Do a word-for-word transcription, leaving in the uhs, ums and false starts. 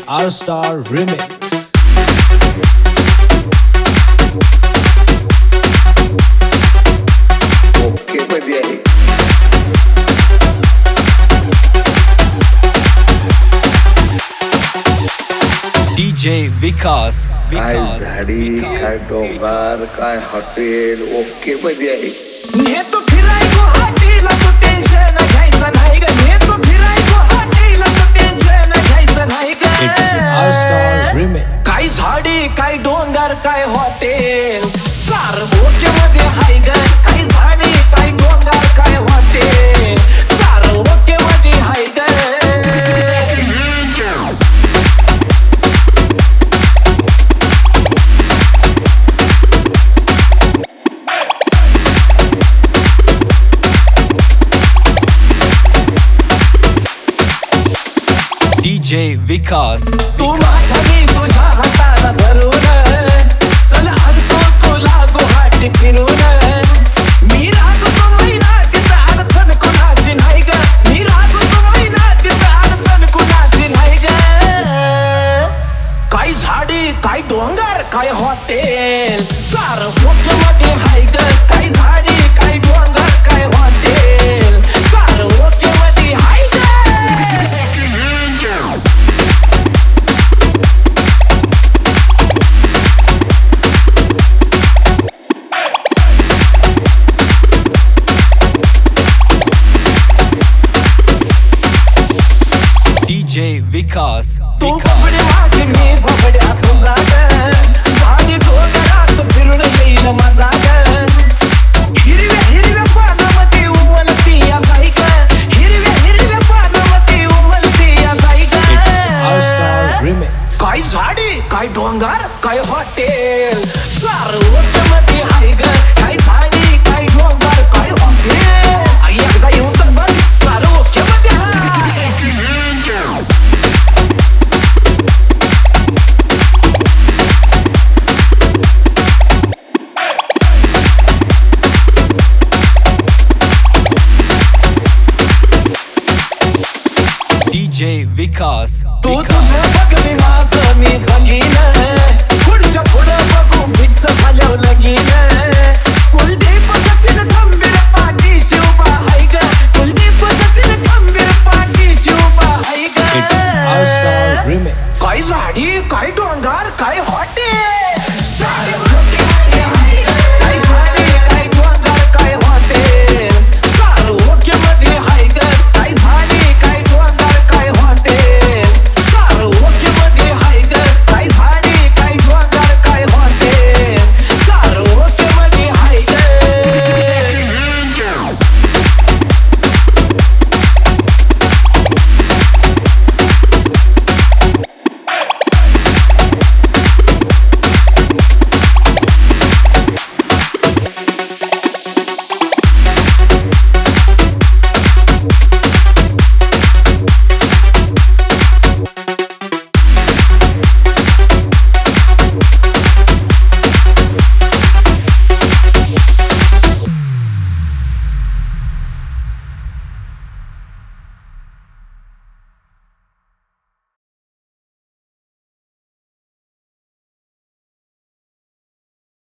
R Star Remix. Okay मध्ये आहे. D J विकास. काय झाडी, काय डोंगर, काय हॉटेल, ओके मध्ये आहे. नेतो फिराय गुवाहाटीला, तू टेन्शन घ्यायचं नाही ग. नेतो फिराय गुवाहाटीला, तू टेन्शन घ्यायचं नाही ग. It's R Star Remix. काय झाडी, काय डोंगर, काय हॉटेल, सार ओके मध्ये हाय ग. काय झाडी, काय डोंगर, काय हॉटेल, सार ओके मध्ये हाय ग. डी जे विकास. तू माझ्या मी तुझ्या हाताला धरून, चल आणतो तुला गुवाहाटी फिरून. मी रागतो महिना तिचा अडचण कुणाची नाही ग. मी रागतो महिना तिचा अडचण कुणाची नाही ग. काय झाडी, काय डोंगर, काय हॉटेल, सार मध्ये हाय ग. काय झाडी, काय डोंगर, काय हॉटेल, सार मध्ये हाय ग. डी जे विकास. तू बबडे मागे मी बबड्या तुझा ग. भारी डोंगरात फिरून येईल माझा ग. हिरव्या हिरव्या पानामध्ये उमलती या बाई ग. हिरव्या हिरव्या पानामध्ये उमलती या बाई ग. It's R Star Remix. काय झाडी, काय डोंगर, काय हॉटेल, सार मध्ये हाय ग. काय झाडी, काय डोंगर, काय हॉटेल, एकदा येऊन तर बघ, सार ओके मध्ये हाय. डी जे विकास. तू